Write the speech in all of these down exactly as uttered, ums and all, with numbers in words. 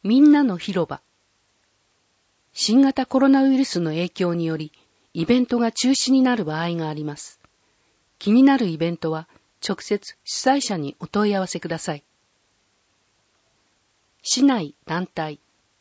みんなの広場。新型コロナウイルスの影響により、イベントが中止になる場合があります。気になるイベントは、直接主催者にお問い合わせください。市内団体。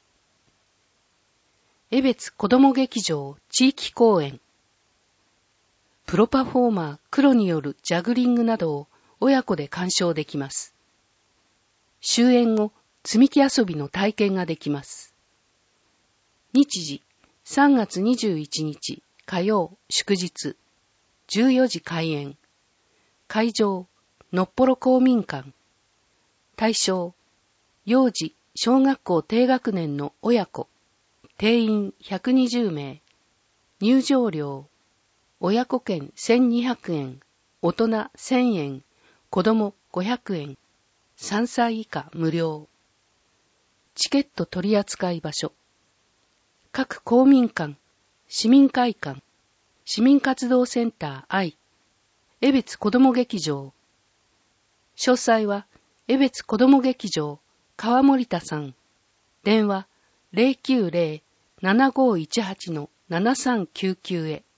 江別子ども劇場地域公演。プロパフォーマー黒によるジャグリングなどを親子で鑑賞できます。終演後、積み木遊びの体験ができます。日時、さんがつにじゅういちにち火曜祝日、じゅうよじ開演。会場、のっぽろ公民館。対象、幼児、小学校低学年の親子。定員ひゃくにじゅうめい。入場料、親子券せんにひゃくえん、大人せんえん、子供ごひゃくえん、さんさい以下無料。チケット取扱場所。各公民館、市民会館、市民活動センター I、江別子ども劇場。詳細は、江別子ども劇場、川森田さん。電話 ゼロきゅうゼロ ななごいちはち ななさんきゅうきゅう へ。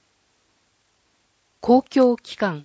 公共機関。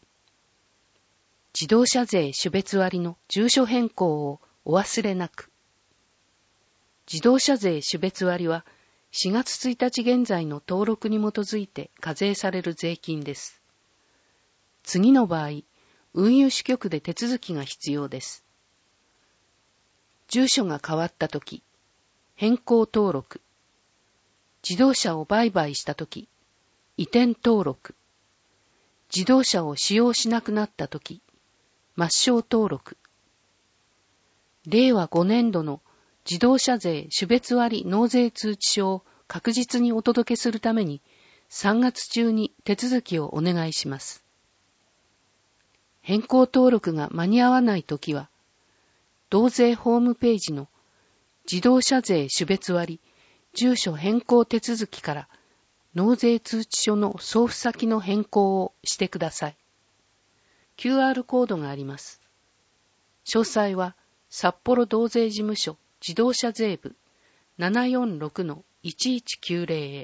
自動車税種別割の住所変更をお忘れなく。自動車税種別割はしがつついたち現在の登録に基づいて課税される税金です。次の場合、運輸支局で手続きが必要です。住所が変わったとき、変更登録。自動車を売買したとき、移転登録。自動車を使用しなくなったとき、抹消登録。れいわごねんどの自動車税種別割納税通知書を確実にお届けするためにさんがつちゅうに手続きをお願いします。変更登録が間に合わないときは、納税ホームページの自動車税種別割住所変更手続きから納税通知書の送付先の変更をしてください。キューアール コードがあります。詳細は札幌納税事務所自動車税部 ななよんろくのいちいちきゅうゼロ へ。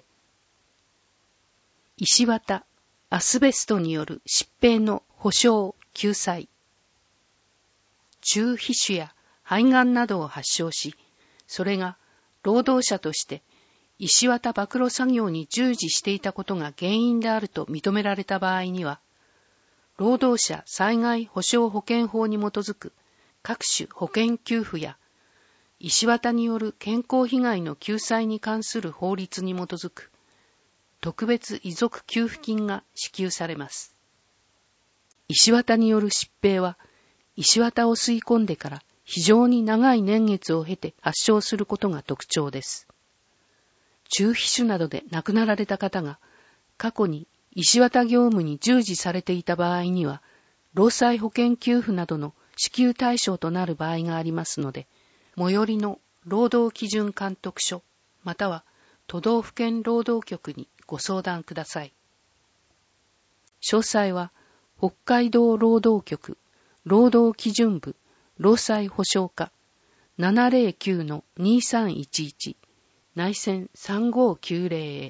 石綿、アスベストによる疾病の補償・救済。中皮腫や肺がんなどを発症し、それが労働者として石綿暴露作業に従事していたことが原因であると認められた場合には、労働者災害補償保険法に基づく各種保険給付や、石綿による健康被害の救済に関する法律に基づく特別遺族給付金が支給されます。石綿による疾病は、石綿を吸い込んでから非常に長い年月を経て発症することが特徴です。中皮腫などで亡くなられた方が過去に石綿業務に従事されていた場合には、労災保険給付などの支給対象となる場合がありますので、最寄りの労働基準監督署または都道府県労働局にご相談ください。詳細は北海道労働局労働基準部労災保障課 ななゼロきゅうのにさんいちいち 内線さんごきゅうゼロへ。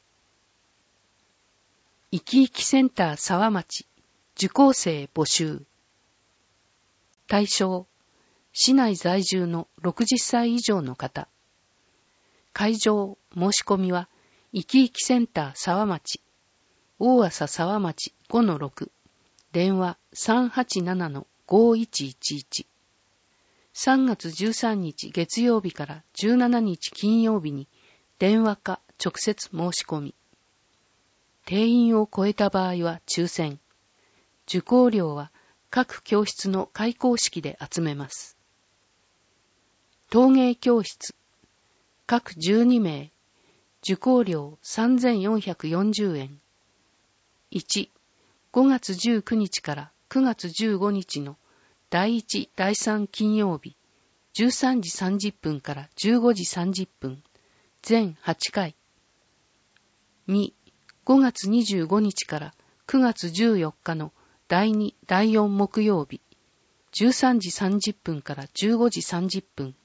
いきいきセンター沢町受講生募集。対象、市内在住のろくじゅっさい以上の方。会場、申し込みは、いきいきセンター沢町、大浅沢町 ごのろく、電話 さんはちななのごいちいちいち。さんがつじゅうさんにち月曜日からじゅうしちにち金曜日に電話か直接申し込み。定員を超えた場合は抽選。受講料は各教室の開講式で集めます。陶芸教室、各じゅうにめい、受講料さんぜんよんひゃくよんじゅうえん。いち、ごがつじゅうくにちからくがつじゅうごにちのだいいち、だいさん金曜日、じゅうさんじさんじゅっぷんからじゅうごじさんじゅっぷん、全はちかい。に、ごがつにじゅうごにちからくがつじゅうよっかのだいに、だいよん木曜日、じゅうさんじさんじゅっぷんからじゅうごじさんじゅっぷん、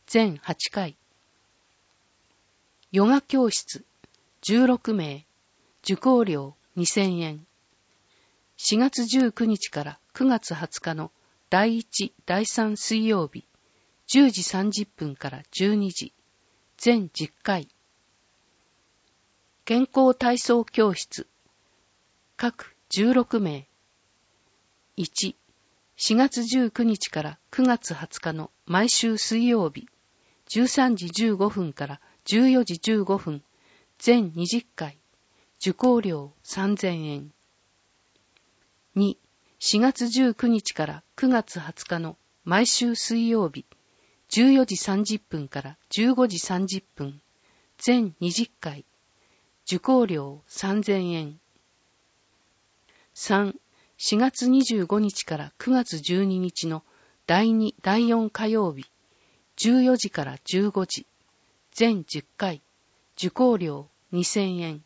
全はちかい。ヨガ教室じゅうろくめい、受講料にせんえん。しがつじゅうくにちからくがつはつかのだいいち、だいさん水曜日、じゅうじさんじゅっぷんからじゅうにじ、全じゅっかい。健康体操教室各じゅうろくめい。いち、しがつじゅうくにちからくがつはつかの毎週水曜日、じゅうさんじじゅうごふんからじゅうよじじゅうごふん、全にじゅっかい。受講料さんぜんえん。に、しがつじゅうくにちからくがつはつかの毎週水曜日、じゅうよじさんじゅっぷんからじゅうごじさんじゅっぷん、全にじゅっかい。受講料さんぜんえん。さん、しがつにじゅうごにちからくがつじゅうににちのだいに、だいよん火曜日、じゅうよじからじゅうごじ、全じゅっかい。受講料にせんえん。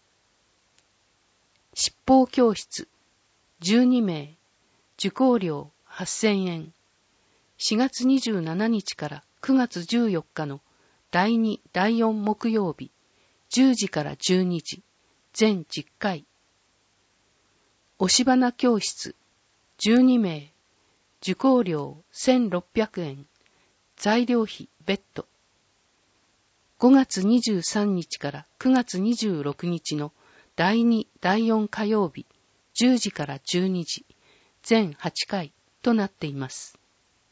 七宝教室じゅうにめい、受講料はっせんえん。しがつにじゅうしちにちからくがつじゅうよっかのだいに、だいよん木曜日、じゅうじからじゅうにじ、全じゅっかい。押し花教室じゅうにめい、受講料せんろっぴゃくえん、材料費別途。ごがつにじゅうさんにちからくがつにじゅうろくにちのだいに、だいよん火曜日、じゅうじからじゅうにじ、全はちかいとなっています。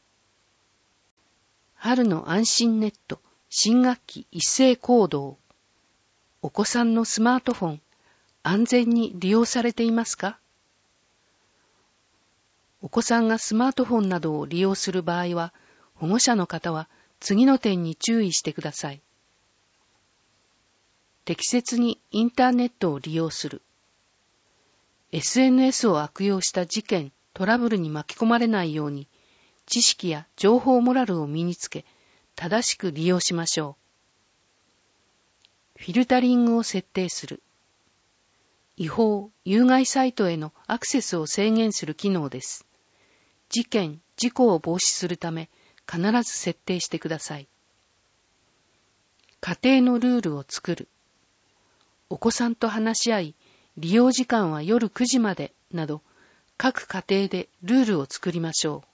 春の安心ネット新学期一斉行動。お子さんのスマートフォン、安全に利用されていますか？お子さんがスマートフォンなどを利用する場合は、保護者の方は次の点に注意してください。適切にインターネットを利用する。エスエヌエス を悪用した事件、トラブルに巻き込まれないように、知識や情報モラルを身につけ、正しく利用しましょう。フィルタリングを設定する。違法、有害サイトへのアクセスを制限する機能です。事件、事故を防止するため、必ず設定してください。家庭のルールを作る。お子さんと話し合い、利用時間は夜くじまでなど、各家庭でルールを作りましょう。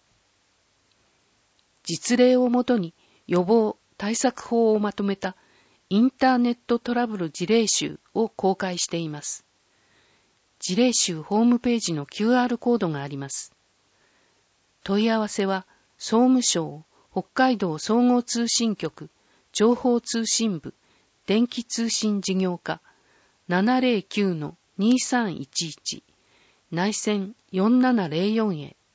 実例をもとに予防対策法をまとめたインターネットトラブル事例集を公開しています。事例集ホームページの キューアール コードがあります。問い合わせは総務省北海道総合通信局情報通信部電気通信事業課 ななぜろきゅうのにさんいちいち 内線よんななぜろよんへ。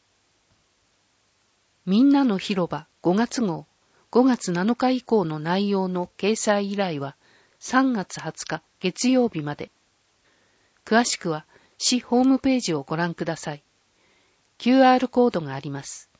みんなの広場ごがつ号ごがつなのか以降の内容の掲載依頼はさんがつはつか月曜日まで。詳しくは市ホームページをご覧ください。キューアール コードがあります。